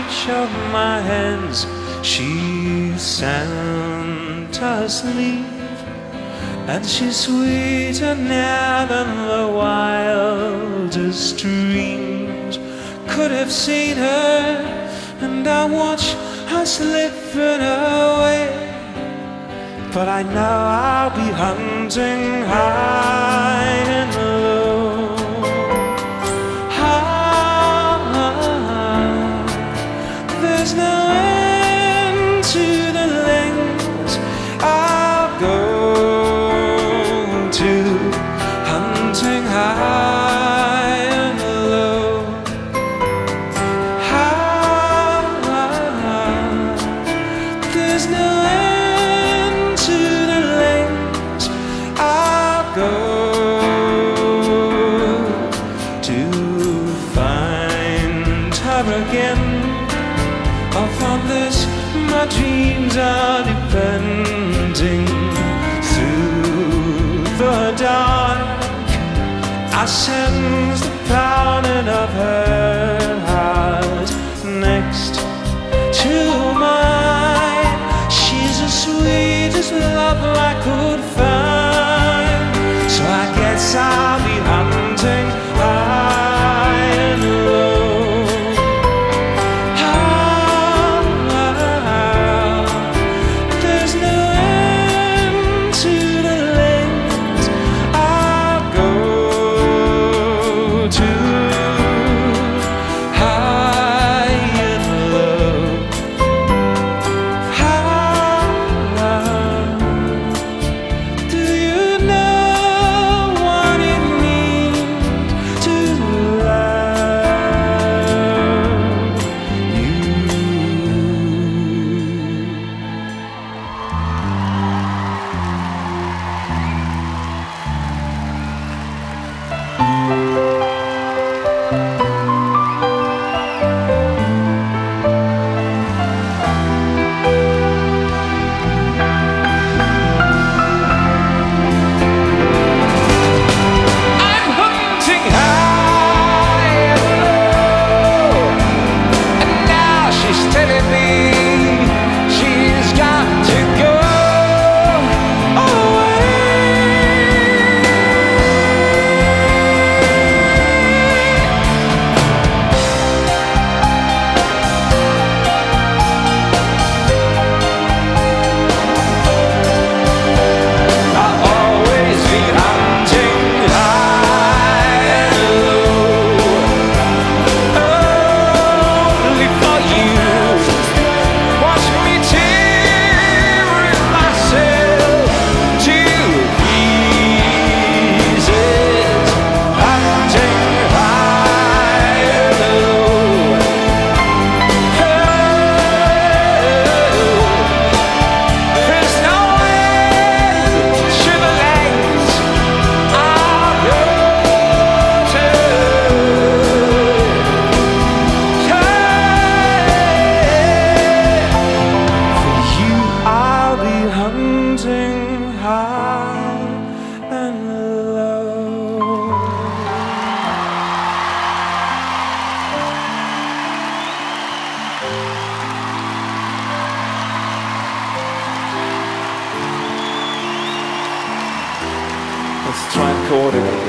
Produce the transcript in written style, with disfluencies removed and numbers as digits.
reach of my hands. She's Santa's leaf, and she's sweeter now than the wildest dreams could have seen her. And I watch her slipping away, but I know I'll be hunting high and low. There's no end to the lengths I'll go to, hunting high and low. There's no end to the lengths I'll go to find her again. Upon this, my dreams are depending. Through the dark, I sense the pounding of her heart next to mine. She's the sweetest love I could find. So I guess I'll be hunting high and low. Let's try and chord it.